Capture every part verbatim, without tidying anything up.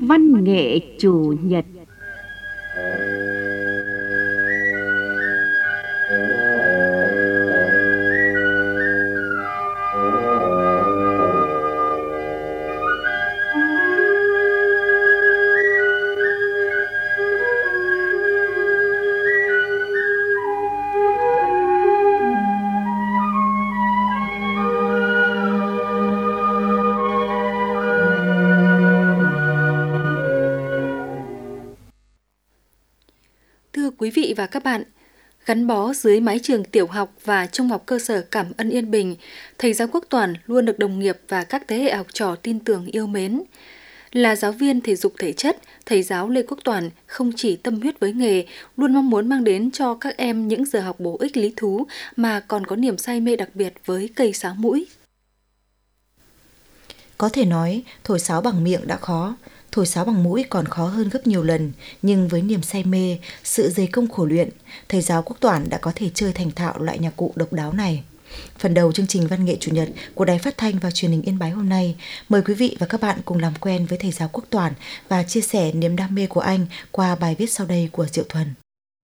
văn nghệ chủ nhật. Quý vị và các bạn, gắn bó dưới mái trường tiểu học và trung học cơ sở Cảm Ân Yên Bình, thầy giáo Quốc Toản luôn được đồng nghiệp và các thế hệ học trò tin tưởng yêu mến. Là giáo viên thể dục thể chất, thầy giáo Lê Quốc Toản không chỉ tâm huyết với nghề, luôn mong muốn mang đến cho các em những giờ học bổ ích lý thú mà còn có niềm say mê đặc biệt với cây sáo mũi. Có thể nói, thổi sáo bằng miệng đã khó, thổi sáo bằng mũi còn khó hơn gấp nhiều lần, nhưng với niềm say mê, sự dày công khổ luyện, thầy giáo Quốc Toản đã có thể chơi thành thạo loại nhạc cụ độc đáo này. Phần đầu chương trình Văn nghệ Chủ nhật của Đài Phát thanh và Truyền hình Yên Bái hôm nay, mời quý vị và các bạn cùng làm quen với thầy giáo Quốc Toản và chia sẻ niềm đam mê của anh qua bài viết sau đây của Diệu Thuần.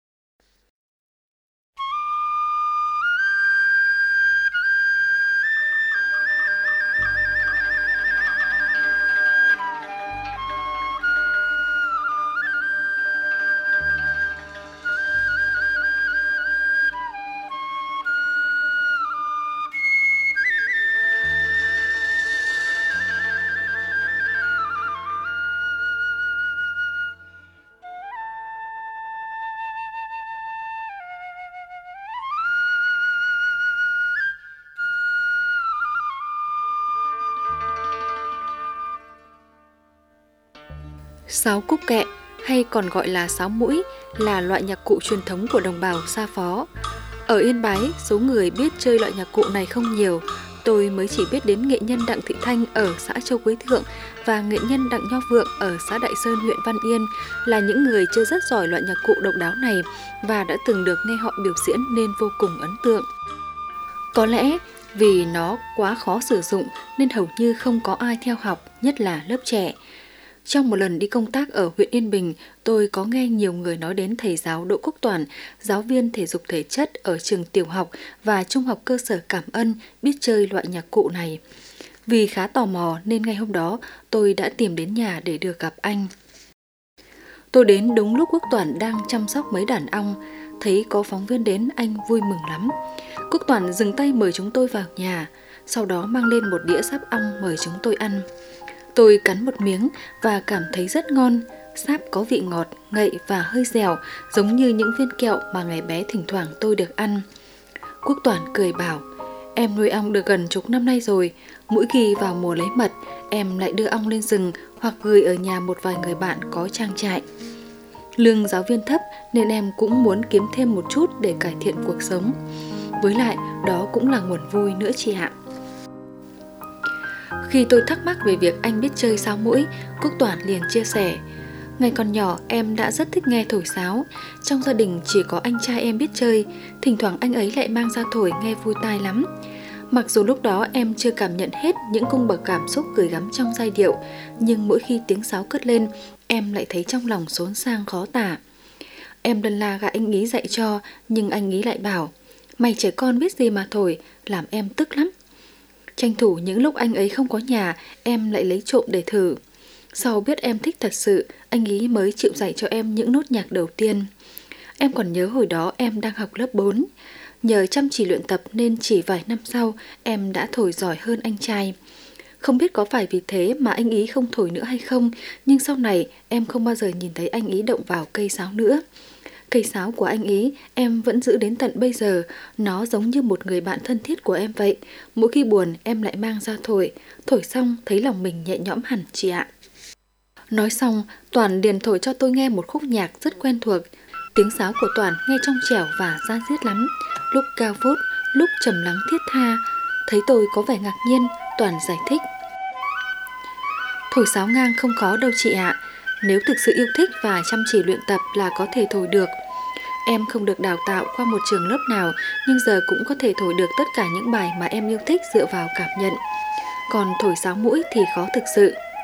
Sáo cúc kẹ hay còn gọi là sáo mũi là loại nhạc cụ truyền thống của đồng bào Sa Phó. Ở Yên Bái, số người biết chơi loại nhạc cụ này không nhiều. Tôi mới chỉ biết đến nghệ nhân Đặng Thị Thanh ở xã Châu Quế Thượng và nghệ nhân Đặng Nho Vượng ở xã Đại Sơn, huyện Văn Yên là những người chơi rất giỏi loại nhạc cụ độc đáo này và đã từng được nghe họ biểu diễn nên vô cùng ấn tượng. Có lẽ vì nó quá khó sử dụng nên hầu như không có ai theo học, nhất là lớp trẻ. Trong một lần đi công tác ở huyện Yên Bình, tôi có nghe nhiều người nói đến thầy giáo Đỗ Quốc Toản, giáo viên thể dục thể chất ở trường tiểu học và trung học cơ sở Cảm Ân biết chơi loại nhạc cụ này. Vì khá tò mò nên ngày hôm đó tôi đã tìm đến nhà để được gặp anh. Tôi đến đúng lúc Quốc Toản đang chăm sóc mấy đàn ong, thấy có phóng viên đến anh vui mừng lắm. Quốc Toản dừng tay mời chúng tôi vào nhà, sau đó mang lên một đĩa sáp ong mời chúng tôi ăn. Tôi cắn một miếng và cảm thấy rất ngon, sáp có vị ngọt, ngậy và hơi dẻo, giống như những viên kẹo mà ngày bé thỉnh thoảng tôi được ăn. Quốc Toản cười bảo, em nuôi ong được gần chục năm nay rồi, mỗi khi vào mùa lấy mật, em lại đưa ong lên rừng hoặc gửi ở nhà một vài người bạn có trang trại. Lương giáo viên thấp nên em cũng muốn kiếm thêm một chút để cải thiện cuộc sống. Với lại, đó cũng là nguồn vui nữa chị ạ. Khi tôi thắc mắc về việc anh biết chơi sáo mũi, Quốc Toản liền chia sẻ, ngày còn nhỏ em đã rất thích nghe thổi sáo. Trong gia đình chỉ có anh trai em biết chơi, thỉnh thoảng anh ấy lại mang ra thổi nghe vui tai lắm. Mặc dù lúc đó em chưa cảm nhận hết những cung bậc cảm xúc gửi gắm trong giai điệu, nhưng mỗi khi tiếng sáo cất lên, em lại thấy trong lòng xốn sang khó tả. Em lần la gạ anh ý dạy cho, nhưng anh ý lại bảo, mày trẻ con biết gì mà thổi, làm em tức lắm. Tranh thủ những lúc anh ấy không có nhà, em lại lấy trộm để thử. Sau biết em thích thật sự, anh ý mới chịu dạy cho em những nốt nhạc đầu tiên. Em còn nhớ hồi đó em đang học lớp bốn. Nhờ chăm chỉ luyện tập nên chỉ vài năm sau em đã thổi giỏi hơn anh trai. Không biết có phải vì thế mà anh ý không thổi nữa hay không, nhưng sau này em không bao giờ nhìn thấy anh ý động vào cây sáo nữa. Cây sáo của anh ý em vẫn giữ đến tận bây giờ, nó giống như một người bạn thân thiết của em vậy. Mỗi khi buồn em lại mang ra thổi, thổi xong thấy lòng mình nhẹ nhõm hẳn chị ạ. Nói xong, Toản liền thổi cho tôi nghe một khúc nhạc rất quen thuộc. Tiếng sáo của Toản nghe trong trẻo và da diết lắm, lúc cao vút, lúc trầm lắng thiết tha. Thấy tôi có vẻ ngạc nhiên, Toản giải thích. Thổi sáo ngang không khó đâu chị ạ. Nếu thực sự yêu thích và chăm chỉ luyện tập là có thể thổi được. Em không được đào tạo qua một trường lớp nào, nhưng giờ cũng có thể thổi được tất cả những bài mà em yêu thích dựa vào cảm nhận. Còn thổi sáo mũi thì khó thực sự.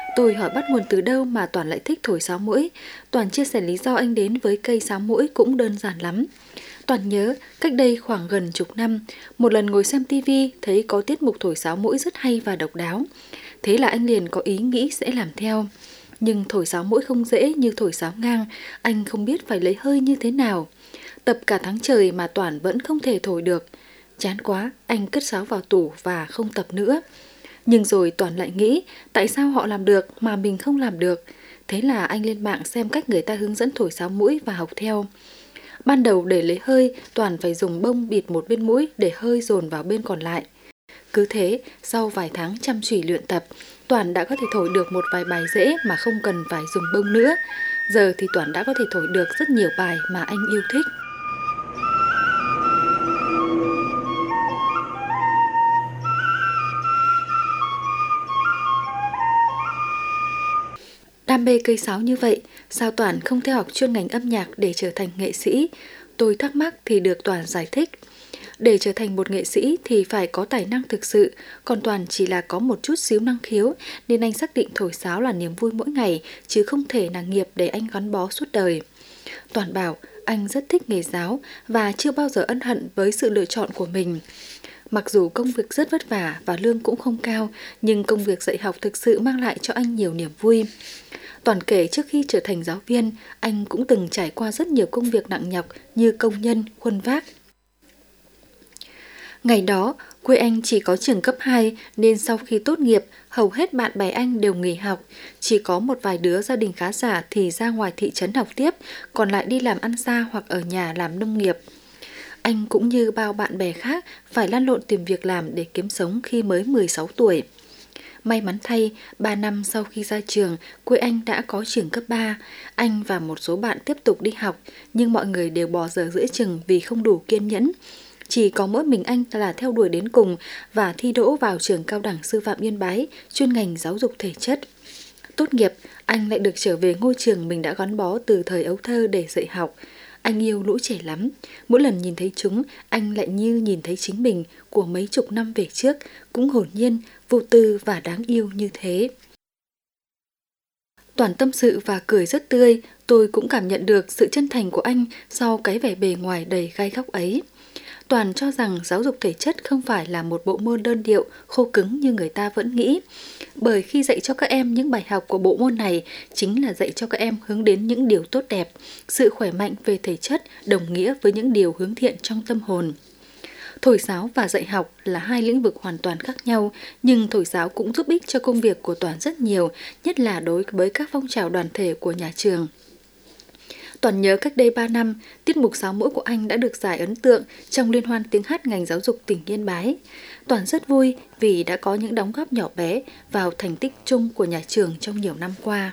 Tôi hỏi bắt nguồn từ đâu mà Toản lại thích thổi sáo mũi. Toản chia sẻ lý do anh đến với cây sáo mũi cũng đơn giản lắm. Toản nhớ cách đây khoảng gần chục năm, một lần ngồi xem tivi thấy có tiết mục thổi sáo mũi rất hay và độc đáo. Thế là anh liền có ý nghĩ sẽ làm theo. Nhưng thổi sáo mũi không dễ như thổi sáo ngang, anh không biết phải lấy hơi như thế nào. Tập cả tháng trời mà Toản vẫn không thể thổi được. Chán quá, anh cất sáo vào tủ và không tập nữa. Nhưng rồi Toản lại nghĩ tại sao họ làm được mà mình không làm được. Thế là anh lên mạng xem cách người ta hướng dẫn thổi sáo mũi và học theo. Ban đầu để lấy hơi, Toản phải dùng bông bịt một bên mũi để hơi dồn vào bên còn lại. Cứ thế, sau vài tháng chăm chỉ luyện tập, Toản đã có thể thổi được một vài bài dễ mà không cần phải dùng bông nữa. Giờ thì Toản đã có thể thổi được rất nhiều bài mà anh yêu thích. Đam mê cây sáo như vậy, sao Toản không theo học chuyên ngành âm nhạc để trở thành nghệ sĩ? Tôi thắc mắc thì được Toản giải thích. Để trở thành một nghệ sĩ thì phải có tài năng thực sự, còn Toản chỉ là có một chút xíu năng khiếu, nên anh xác định thổi sáo là niềm vui mỗi ngày, chứ không thể là nghiệp để anh gắn bó suốt đời. Toản bảo anh rất thích nghề giáo và chưa bao giờ ân hận với sự lựa chọn của mình. Mặc dù công việc rất vất vả và lương cũng không cao, nhưng công việc dạy học thực sự mang lại cho anh nhiều niềm vui. Toản kể trước khi trở thành giáo viên, anh cũng từng trải qua rất nhiều công việc nặng nhọc như công nhân, khuân vác. Ngày đó, quê anh chỉ có trường cấp hai nên sau khi tốt nghiệp, hầu hết bạn bè anh đều nghỉ học. Chỉ có một vài đứa gia đình khá giả thì ra ngoài thị trấn học tiếp, còn lại đi làm ăn xa hoặc ở nhà làm nông nghiệp. Anh cũng như bao bạn bè khác phải lăn lộn tìm việc làm để kiếm sống khi mới mười sáu tuổi. May mắn thay, ba năm sau khi ra trường, quê anh đã có trường cấp ba. Anh và một số bạn tiếp tục đi học, nhưng mọi người đều bỏ dở giữa chừng vì không đủ kiên nhẫn. Chỉ có mỗi mình anh là theo đuổi đến cùng và thi đỗ vào trường cao đẳng sư phạm Yên Bái, chuyên ngành giáo dục thể chất. Tốt nghiệp, anh lại được trở về ngôi trường mình đã gắn bó từ thời ấu thơ để dạy học. Anh yêu lũ trẻ lắm, mỗi lần nhìn thấy chúng, anh lại như nhìn thấy chính mình của mấy chục năm về trước, cũng hồn nhiên, vô tư và đáng yêu như thế. Toản tâm sự và cười rất tươi, tôi cũng cảm nhận được sự chân thành của anh sau cái vẻ bề ngoài đầy gai góc ấy. Toản cho rằng giáo dục thể chất không phải là một bộ môn đơn điệu, khô cứng như người ta vẫn nghĩ. Bởi khi dạy cho các em những bài học của bộ môn này chính là dạy cho các em hướng đến những điều tốt đẹp. Sự khỏe mạnh về thể chất đồng nghĩa với những điều hướng thiện trong tâm hồn. Thổi sáo và dạy học là hai lĩnh vực hoàn toàn khác nhau, nhưng thổi sáo cũng giúp ích cho công việc của Toản rất nhiều, nhất là đối với các phong trào đoàn thể của nhà trường. Toản nhớ cách đây ba năm, tiết mục sáo mũi của anh đã được giải ấn tượng trong liên hoan tiếng hát ngành giáo dục tỉnh Yên Bái. Toản rất vui vì đã có những đóng góp nhỏ bé vào thành tích chung của nhà trường trong nhiều năm qua.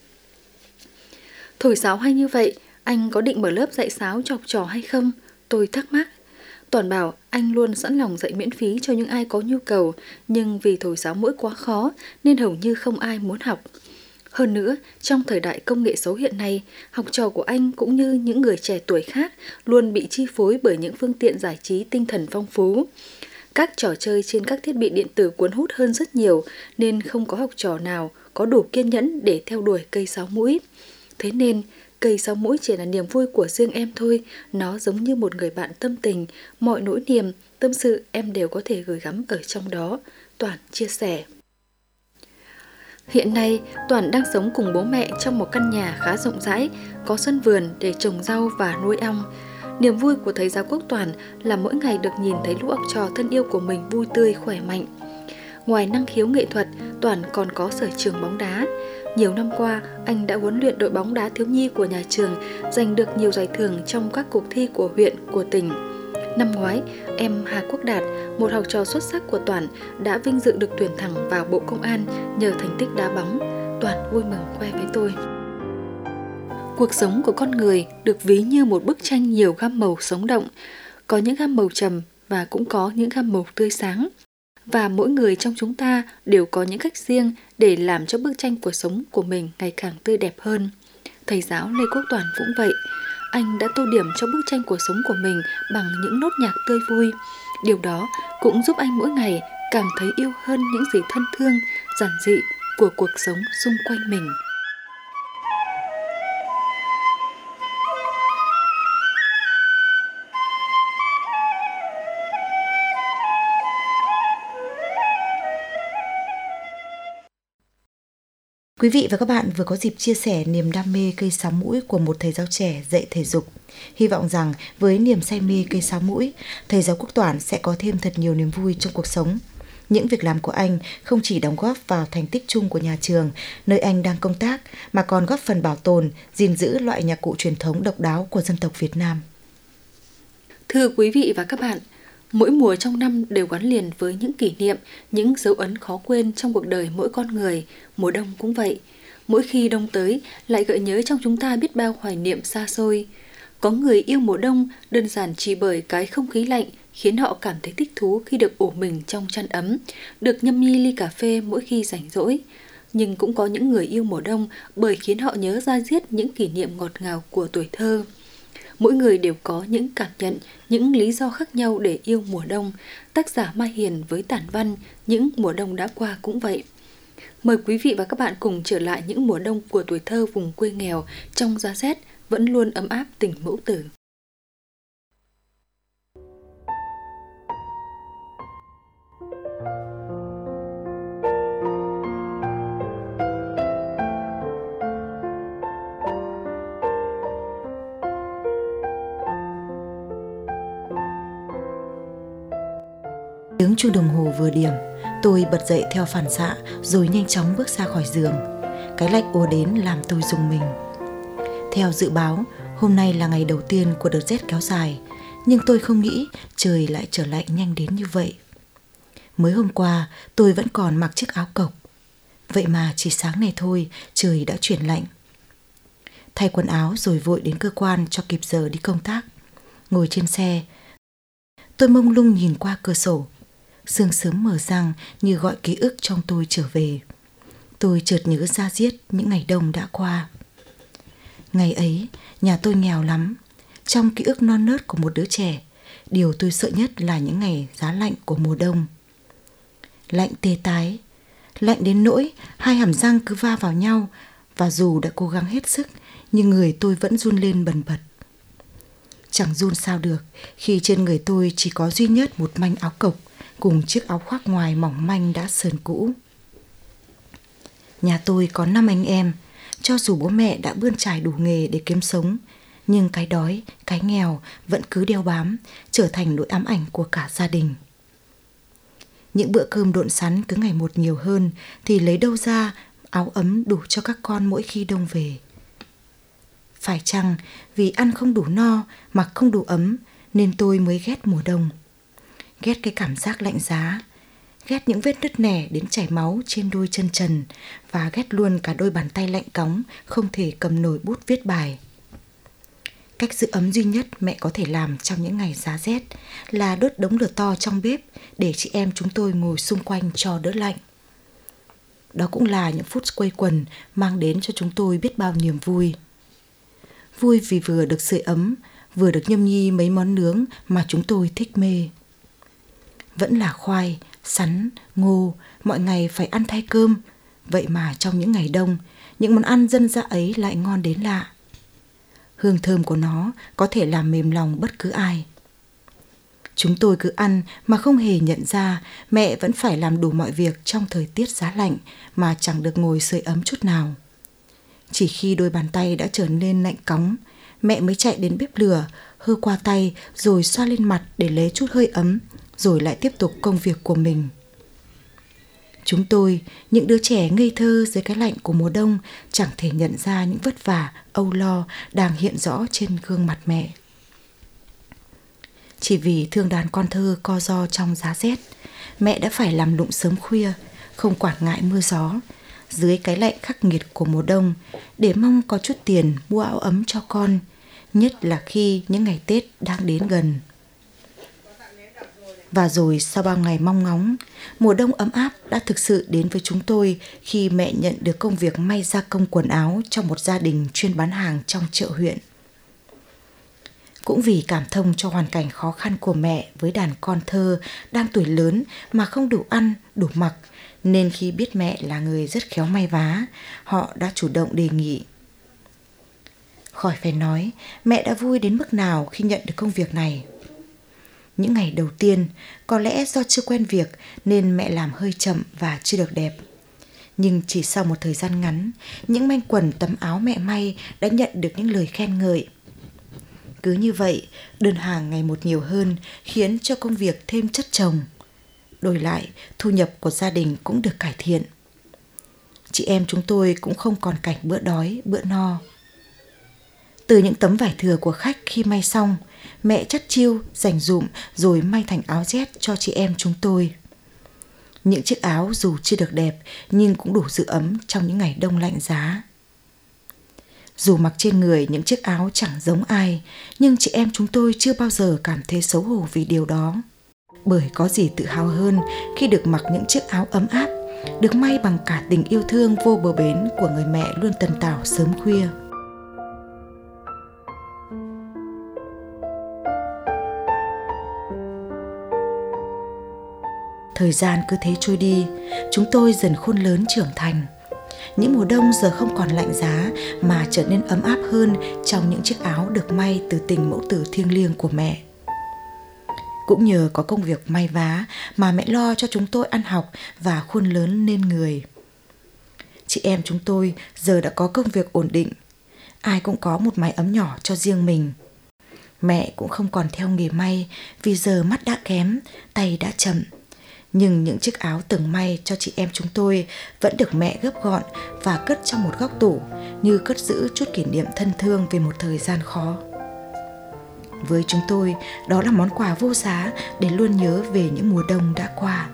Thổi sáo hay như vậy, anh có định mở lớp dạy sáo cho học trò hay không? Tôi thắc mắc. Toản bảo anh luôn sẵn lòng dạy miễn phí cho những ai có nhu cầu, nhưng vì thổi sáo mũi quá khó nên hầu như không ai muốn học. Hơn nữa, trong thời đại công nghệ số hiện nay, học trò của anh cũng như những người trẻ tuổi khác luôn bị chi phối bởi những phương tiện giải trí tinh thần phong phú. Các trò chơi trên các thiết bị điện tử cuốn hút hơn rất nhiều nên không có học trò nào có đủ kiên nhẫn để theo đuổi cây sáo mũi. Thế nên, cây sáo mũi chỉ là niềm vui của riêng em thôi, nó giống như một người bạn tâm tình, mọi nỗi niềm, tâm sự em đều có thể gửi gắm ở trong đó, Toản chia sẻ. Hiện nay, Toản đang sống cùng bố mẹ trong một căn nhà khá rộng rãi, có sân vườn để trồng rau và nuôi ong. Niềm vui của thầy giáo Quốc Toản là mỗi ngày được nhìn thấy lũ học trò thân yêu của mình vui tươi, khỏe mạnh. Ngoài năng khiếu nghệ thuật, Toản còn có sở trường bóng đá. Nhiều năm qua, anh đã huấn luyện đội bóng đá thiếu nhi của nhà trường, giành được nhiều giải thưởng trong các cuộc thi của huyện, của tỉnh. Năm ngoái, em Hà Quốc Đạt, một học trò xuất sắc của Toản, đã vinh dự được tuyển thẳng vào Bộ Công an nhờ thành tích đá bóng. Toản vui mừng khoe với tôi. Cuộc sống của con người được ví như một bức tranh nhiều gam màu sống động, có những gam màu trầm và cũng có những gam màu tươi sáng. Và mỗi người trong chúng ta đều có những cách riêng để làm cho bức tranh cuộc sống của mình ngày càng tươi đẹp hơn. Thầy giáo Lê Quốc Toản cũng vậy. Anh đã tô điểm cho bức tranh cuộc sống của mình bằng những nốt nhạc tươi vui. Điều đó cũng giúp anh mỗi ngày cảm thấy yêu hơn những gì thân thương, giản dị của cuộc sống xung quanh mình. Quý vị và các bạn vừa có dịp chia sẻ niềm đam mê cây sáo mũi của một thầy giáo trẻ dạy thể dục. Hy vọng rằng với niềm say mê cây sáo mũi, thầy giáo Quốc Toản sẽ có thêm thật nhiều niềm vui trong cuộc sống. Những việc làm của anh không chỉ đóng góp vào thành tích chung của nhà trường, nơi anh đang công tác, mà còn góp phần bảo tồn, gìn giữ loại nhạc cụ truyền thống độc đáo của dân tộc Việt Nam. Thưa quý vị và các bạn, mỗi mùa trong năm đều gắn liền với những kỷ niệm, những dấu ấn khó quên trong cuộc đời mỗi con người. Mùa đông cũng vậy. Mỗi khi đông tới, lại gợi nhớ trong chúng ta biết bao hoài niệm xa xôi. Có người yêu mùa đông đơn giản chỉ bởi cái không khí lạnh khiến họ cảm thấy thích thú khi được ủ mình trong chăn ấm, được nhâm nhi ly cà phê mỗi khi rảnh rỗi. Nhưng cũng có những người yêu mùa đông bởi khiến họ nhớ ra diết những kỷ niệm ngọt ngào của tuổi thơ. Mỗi người đều có những cảm nhận, những lý do khác nhau để yêu mùa đông. Tác giả Mai Hiền với tản văn Những mùa đông đã qua cũng vậy. Mời quý vị và các bạn cùng trở lại những mùa đông của tuổi thơ vùng quê nghèo trong giá rét vẫn luôn ấm áp tình mẫu tử. Tiếng chuông đồng hồ vừa điểm, tôi bật dậy theo phản xạ rồi nhanh chóng bước ra khỏi giường. Cái lạnh ùa đến làm tôi rùng mình. Theo dự báo, hôm nay là ngày đầu tiên của đợt rét kéo dài, nhưng tôi không nghĩ trời lại trở lạnh nhanh đến như vậy. Mới hôm qua tôi vẫn còn mặc chiếc áo cộc, vậy mà chỉ sáng này thôi trời đã chuyển lạnh. Thay quần áo rồi vội đến cơ quan cho kịp giờ đi công tác. Ngồi trên xe, tôi mông lung nhìn qua cửa sổ. Sương sớm mở răng như gọi ký ức trong tôi trở về. Tôi chợt nhớ ra diết những ngày đông đã qua. Ngày ấy, nhà tôi nghèo lắm. Trong ký ức non nớt của một đứa trẻ, điều tôi sợ nhất là những ngày giá lạnh của mùa đông. Lạnh tê tái, lạnh đến nỗi hai hàm răng cứ va vào nhau, và dù đã cố gắng hết sức, nhưng người tôi vẫn run lên bần bật. Chẳng run sao được khi trên người tôi chỉ có duy nhất một manh áo cộc cùng chiếc áo khoác ngoài mỏng manh đã sờn cũ. Nhà tôi có năm anh em, cho dù bố mẹ đã bươn trải đủ nghề để kiếm sống, nhưng cái đói, cái nghèo vẫn cứ đeo bám, trở thành nỗi ám ảnh của cả gia đình. Những bữa cơm độn sắn cứ ngày một nhiều hơn thì lấy đâu ra áo ấm đủ cho các con mỗi khi đông về. Phải chăng vì ăn không đủ no, mặc không đủ ấm nên tôi mới ghét mùa đông. Ghét cái cảm giác lạnh giá, ghét những vết nứt nẻ đến chảy máu trên đôi chân trần, và ghét luôn cả đôi bàn tay lạnh cóng không thể cầm nổi bút viết bài. Cách giữ ấm duy nhất mẹ có thể làm trong những ngày giá rét là đốt đống lửa to trong bếp để chị em chúng tôi ngồi xung quanh cho đỡ lạnh. Đó cũng là những phút quây quần mang đến cho chúng tôi biết bao niềm vui. Vui vì vừa được sưởi ấm, vừa được nhâm nhi mấy món nướng mà chúng tôi thích mê. Vẫn là khoai, sắn, ngô, mọi ngày phải ăn thay cơm. Vậy mà trong những ngày đông, những món ăn dân dã ấy lại ngon đến lạ. Hương thơm của nó có thể làm mềm lòng bất cứ ai. Chúng tôi cứ ăn mà không hề nhận ra mẹ vẫn phải làm đủ mọi việc trong thời tiết giá lạnh mà chẳng được ngồi sưởi ấm chút nào. Chỉ khi đôi bàn tay đã trở nên lạnh cóng, mẹ mới chạy đến bếp lửa, hơ qua tay rồi xoa lên mặt để lấy chút hơi ấm, rồi lại tiếp tục công việc của mình. Chúng tôi, những đứa trẻ ngây thơ dưới cái lạnh của mùa đông, chẳng thể nhận ra những vất vả, âu lo đang hiện rõ trên gương mặt mẹ. Chỉ vì thương đàn con thơ co ro trong giá rét, mẹ đã phải làm lụng sớm khuya, không quản ngại mưa gió, dưới cái lạnh khắc nghiệt của mùa đông, để mong có chút tiền mua áo ấm cho con, nhất là khi những ngày Tết đang đến gần. Và rồi sau bao ngày mong ngóng, mùa đông ấm áp đã thực sự đến với chúng tôi khi mẹ nhận được công việc may gia công quần áo cho một gia đình chuyên bán hàng trong chợ huyện. Cũng vì cảm thông cho hoàn cảnh khó khăn của mẹ với đàn con thơ đang tuổi lớn mà không đủ ăn, đủ mặc, nên khi biết mẹ là người rất khéo may vá, họ đã chủ động đề nghị. Khỏi phải nói, mẹ đã vui đến mức nào khi nhận được công việc này. Những ngày đầu tiên, có lẽ do chưa quen việc nên mẹ làm hơi chậm và chưa được đẹp. Nhưng chỉ sau một thời gian ngắn, những manh quần tấm áo mẹ may đã nhận được những lời khen ngợi. Cứ như vậy, đơn hàng ngày một nhiều hơn khiến cho công việc thêm chất chồng. Đổi lại, thu nhập của gia đình cũng được cải thiện. Chị em chúng tôi cũng không còn cảnh bữa đói, bữa no. Từ những tấm vải thừa của khách khi may xong, mẹ chắt chiu, dành dụm rồi may thành áo vest cho chị em chúng tôi. Những chiếc áo dù chưa được đẹp nhưng cũng đủ giữ ấm trong những ngày đông lạnh giá. Dù mặc trên người những chiếc áo chẳng giống ai, nhưng chị em chúng tôi chưa bao giờ cảm thấy xấu hổ vì điều đó. Bởi có gì tự hào hơn khi được mặc những chiếc áo ấm áp, được may bằng cả tình yêu thương vô bờ bến của người mẹ luôn tần tảo sớm khuya. Thời gian cứ thế trôi đi, chúng tôi dần khôn lớn trưởng thành. Những mùa đông giờ không còn lạnh giá mà trở nên ấm áp hơn trong những chiếc áo được may từ tình mẫu tử thiêng liêng của mẹ. Cũng nhờ có công việc may vá mà mẹ lo cho chúng tôi ăn học và khôn lớn nên người. Chị em chúng tôi giờ đã có công việc ổn định, ai cũng có một mái ấm nhỏ cho riêng mình. Mẹ cũng không còn theo nghề may vì giờ mắt đã kém, tay đã chậm. Nhưng những chiếc áo từng may cho chị em chúng tôi vẫn được mẹ gấp gọn và cất trong một góc tủ, như cất giữ chút kỷ niệm thân thương về một thời gian khó. Với chúng tôi, đó là món quà vô giá để luôn nhớ về những mùa đông đã qua.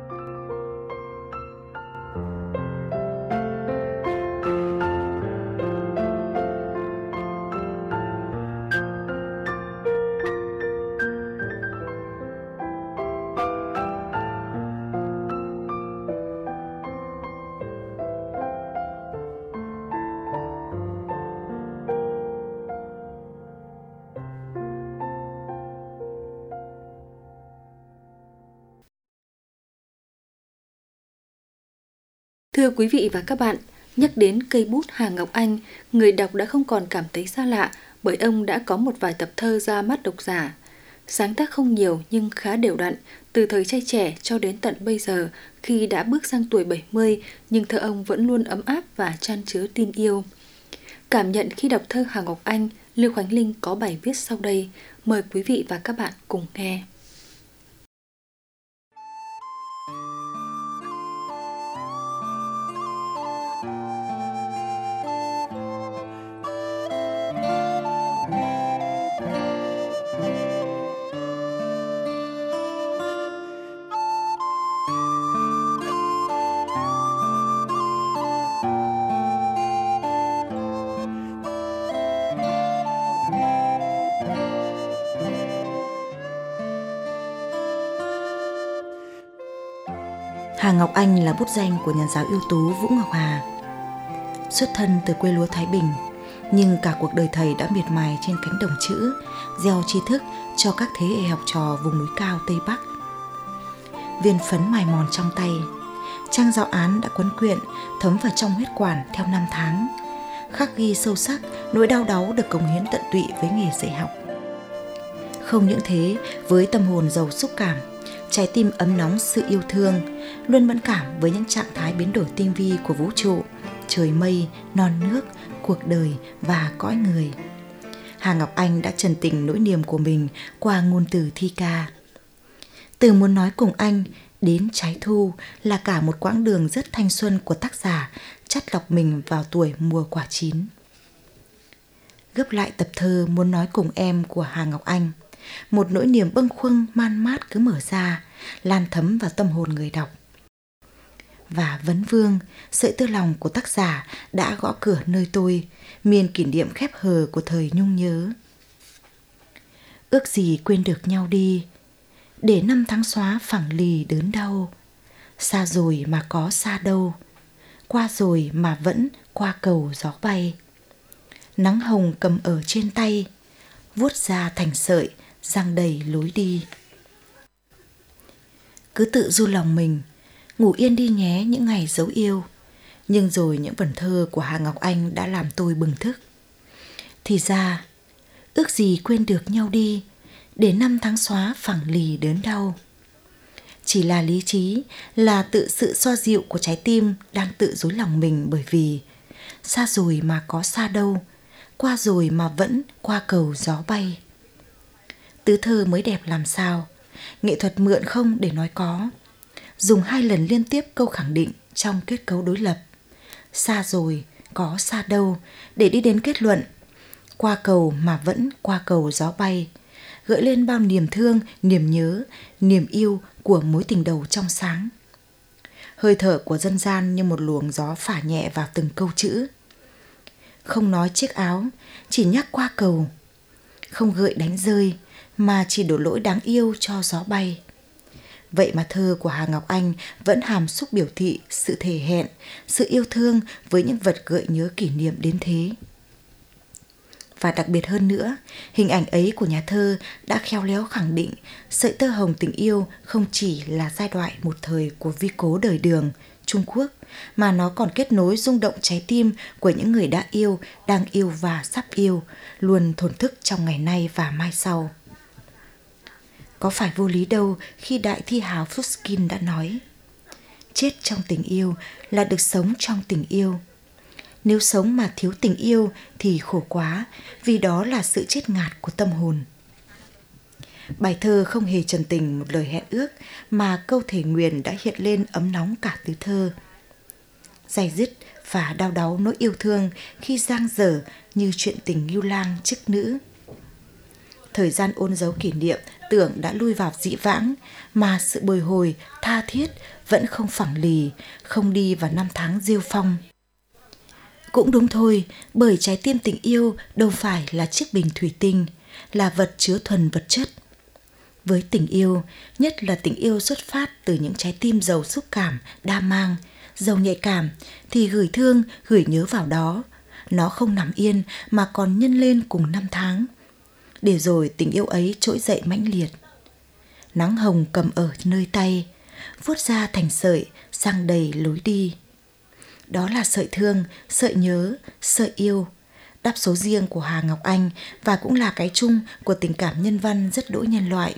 Thưa quý vị và các bạn, nhắc đến cây bút Hà Ngọc Anh, người đọc đã không còn cảm thấy xa lạ bởi ông đã có một vài tập thơ ra mắt độc giả. Sáng tác không nhiều nhưng khá đều đặn, từ thời trai trẻ cho đến tận bây giờ khi đã bước sang tuổi bảy mươi, nhưng thơ ông vẫn luôn ấm áp và chan chứa tin yêu. Cảm nhận khi đọc thơ Hà Ngọc Anh, Lưu Khánh Linh có bài viết sau đây. Mời quý vị và các bạn cùng nghe. Hà Ngọc Anh là bút danh của nhà giáo ưu tú Vũ Ngọc Hà. Xuất thân từ quê lúa Thái Bình, nhưng cả cuộc đời thầy đã miệt mài trên cánh đồng chữ, gieo tri thức cho các thế hệ học trò vùng núi cao Tây Bắc. Viên phấn mài mòn trong tay, trang giáo án đã quấn quyện, thấm vào trong huyết quản theo năm tháng, khắc ghi sâu sắc nỗi đau đáu được cống hiến tận tụy với nghề dạy học. Không những thế, với tâm hồn giàu xúc cảm, trái tim ấm nóng sự yêu thương, luôn mẫn cảm với những trạng thái biến đổi tinh vi của vũ trụ, trời mây, non nước, cuộc đời và cõi người. Hà Ngọc Anh đã trần tình nỗi niềm của mình qua ngôn từ thi ca. Từ muốn nói cùng anh đến trái thu là cả một quãng đường rất thanh xuân của tác giả chắt lọc mình vào tuổi mùa quả chín. Gấp lại tập thơ Muốn nói cùng em của Hà Ngọc Anh, một nỗi niềm bâng khuâng man mát cứ mở ra, lan thấm vào tâm hồn người đọc. Và vấn vương, sợi tơ lòng của tác giả đã gõ cửa nơi tôi, miền kỷ niệm khép hờ của thời nhung nhớ. Ước gì quên được nhau đi, để năm tháng xóa phẳng lì đớn đau. Xa rồi mà có xa đâu, qua rồi mà vẫn qua cầu gió bay. Nắng hồng cầm ở trên tay, vuốt ra thành sợi, giăng đầy lối đi. Cứ tự du lòng mình, Ngủ yên đi nhé những ngày dấu yêu. Nhưng rồi những vần thơ của Hà Ngọc Anh đã làm tôi bừng thức. Thì ra, ước gì quên được nhau đi, để năm tháng xóa phẳng lì đớn đau. Chỉ là lý trí, là tự sự xoa dịu của trái tim đang tự dối lòng mình, bởi vì xa rồi mà có xa đâu, qua rồi mà vẫn qua cầu gió bay. Tứ thơ mới đẹp làm sao, nghệ thuật mượn không để nói có, dùng hai lần liên tiếp câu khẳng định trong kết cấu đối lập. Xa rồi, có xa đâu, để đi đến kết luận, qua cầu mà vẫn qua cầu gió bay, gợi lên bao niềm thương, niềm nhớ, niềm yêu của mối tình đầu trong sáng. Hơi thở của dân gian như một luồng gió phả nhẹ vào từng câu chữ. Không nói chiếc áo, chỉ nhắc qua cầu. Không gợi đánh rơi, mà chỉ đổ lỗi đáng yêu cho gió bay. Vậy mà thơ của Hà Ngọc Anh vẫn hàm xúc biểu thị sự thể hẹn, sự yêu thương với những vật gợi nhớ kỷ niệm đến thế. Và đặc biệt hơn nữa, hình ảnh ấy của nhà thơ đã khéo léo khẳng định sợi tơ hồng tình yêu không chỉ là giai đoạn một thời của vi cố đời Đường, Trung Quốc, mà nó còn kết nối rung động trái tim của những người đã yêu, đang yêu và sắp yêu, luôn thổn thức trong ngày nay và mai sau. Có phải vô lý đâu khi đại thi hào Pushkin đã nói: chết trong tình yêu là được sống trong tình yêu. Nếu sống mà thiếu tình yêu thì khổ quá, vì đó là sự chết ngạt của tâm hồn. Bài thơ không hề trần tình một lời hẹn ước, mà câu thề nguyền đã hiện lên ấm nóng cả tứ thơ. Day dứt và đau đáu nỗi yêu thương khi dang dở như chuyện tình lưu lang chức nữ. Thời gian ôn dấu kỷ niệm tưởng đã lui vào dĩ vãng, mà sự bồi hồi, tha thiết vẫn không phẳng lì, không đi vào năm tháng diêu phong. Cũng đúng thôi, bởi trái tim tình yêu đâu phải là chiếc bình thủy tinh, là vật chứa thuần vật chất. Với tình yêu, nhất là tình yêu xuất phát từ những trái tim giàu xúc cảm, đa mang, giàu nhạy cảm, thì gửi thương, gửi nhớ vào đó. Nó không nằm yên mà còn nhân lên cùng năm tháng, để rồi tình yêu ấy trỗi dậy mãnh liệt. Nắng hồng cầm ở nơi tay, vuốt ra thành sợi, sang đầy lối đi. Đó là sợi thương, sợi nhớ, sợi yêu, đáp số riêng của Hà Ngọc Anh và cũng là cái chung của tình cảm nhân văn rất đỗi nhân loại.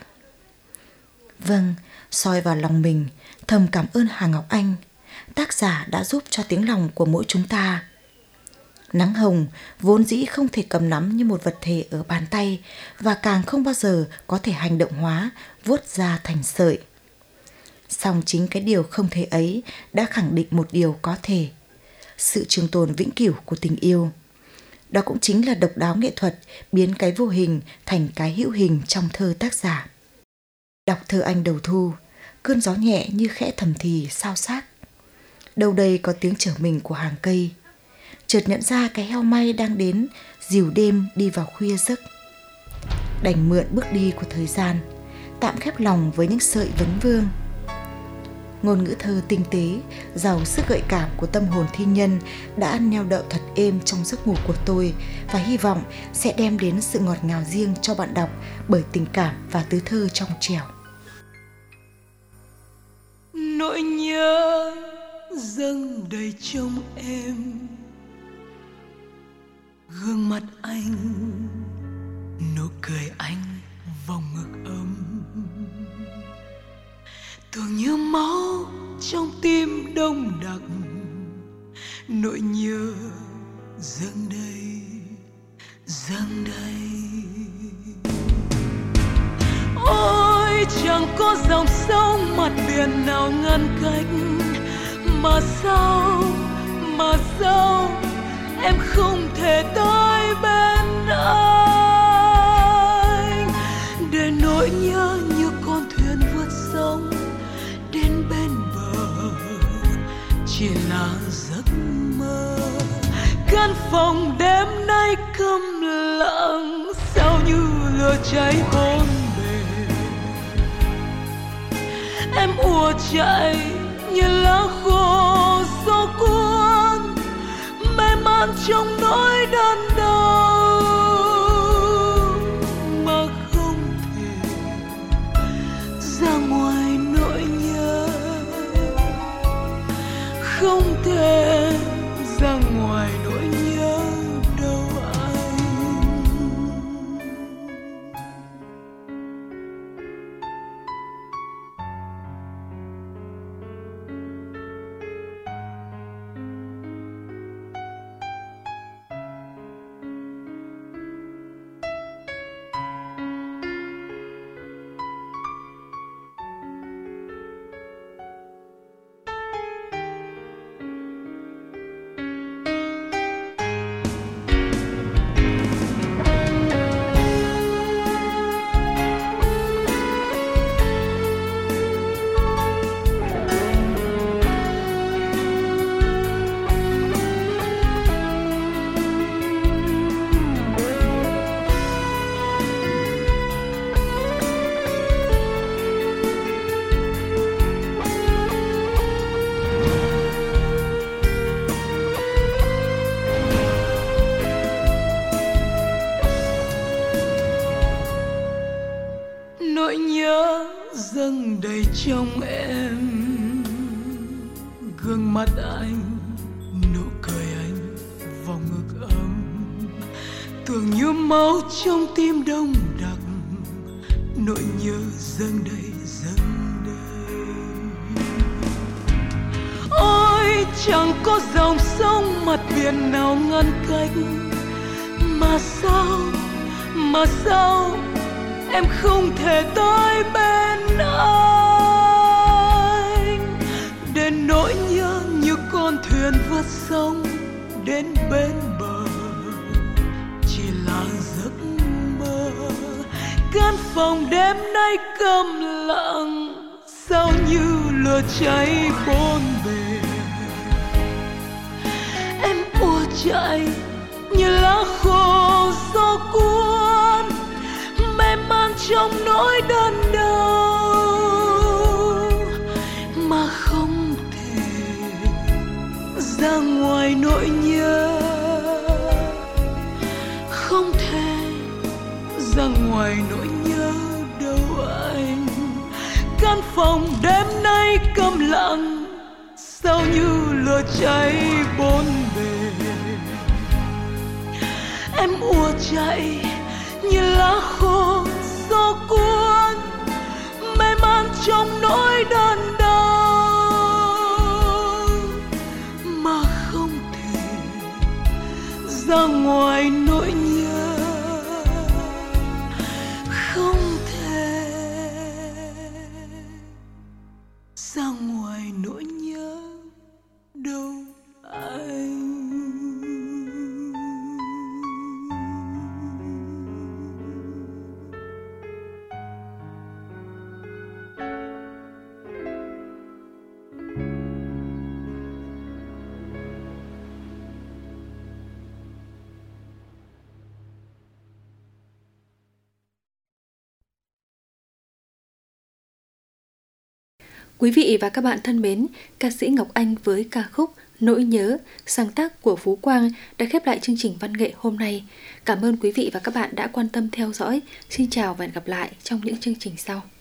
Vâng, soi vào lòng mình, thầm cảm ơn Hà Ngọc Anh, tác giả đã giúp cho tiếng lòng của mỗi chúng ta. Nắng hồng vốn dĩ không thể cầm nắm như một vật thể ở bàn tay, và càng không bao giờ có thể hành động hóa, vuốt ra thành sợi. Song chính cái điều không thể ấy đã khẳng định một điều có thể: sự trường tồn vĩnh cửu của tình yêu. Đó cũng chính là độc đáo nghệ thuật biến cái vô hình thành cái hữu hình trong thơ tác giả. Đọc thơ anh đầu thu, cơn gió nhẹ như khẽ thầm thì sao xác. Đâu đây có tiếng trở mình của hàng cây. Chợt nhận ra cái heo may đang đến, dìu đêm đi vào khuya giấc. Đành mượn bước đi của thời gian, tạm khép lòng với những sợi vấn vương. Ngôn ngữ thơ tinh tế, giàu sức gợi cảm của tâm hồn thi nhân đã neo đậu thật êm trong giấc ngủ của tôi, và hy vọng sẽ đem đến sự ngọt ngào riêng cho bạn đọc bởi tình cảm và tứ thơ trong trẻo. Nỗi nhớ dâng đầy trong em, gương mặt anh, nụ cười anh vòng ngực ấm, tưởng như máu trong tim đông đặc. Nỗi nhớ dâng đầy, dâng đầy. Ôi chẳng có dòng sông mặt biển nào ngăn cách, mà sao, mà sao em không thể tới bên anh, để nỗi nhớ như con thuyền vượt sông đến bên bờ chỉ là giấc mơ. Căn phòng đêm nay câm lặng, sao như lửa cháy hôn bề. Em ùa chạy như lá khô gió cuốn, mê man trong nỗi đớn đau, mà không thể ra ngoài nỗi nhớ. ngoài nỗi nhớ đâu anh. Nỗi nhớ dâng đầy trong em, gương mặt anh, nụ cười anh, vòng ngực ấm, tưởng như máu trong tim đông đặc. Nỗi nhớ dâng đầy dâng đầy. Ôi chẳng có dòng sông mặt biển nào ngăn cách, mà sao mà sao em không thể tới bên anh. Để nỗi nhớ như con thuyền vượt sông đến bên bờ, chỉ là giấc mơ. Căn phòng đêm nay câm lặng, sao như lửa cháy bốn bề. Em ùa chạy như lá khô gió cuốn, mê man trong nỗi đớn đau, mà không thể ra ngoài nỗi nhớ, không thể ra ngoài nỗi nhớ đâu anh. Căn phòng đêm nay câm lặng, sao như lửa cháy bốn bề. Em ùa chạy như lá khô gió cuốn, mê man trong nỗi đớn đau, mà không thể ra ngoài nỗi nhớ, không thể ra ngoài nỗi nhớ đâu anh. Quý vị và các bạn thân mến, ca sĩ Ngọc Anh với ca khúc Nỗi Nhớ, sáng tác của Phú Quang đã khép lại chương trình văn nghệ hôm nay. Cảm ơn quý vị và các bạn đã quan tâm theo dõi. Xin chào và hẹn gặp lại trong những chương trình sau.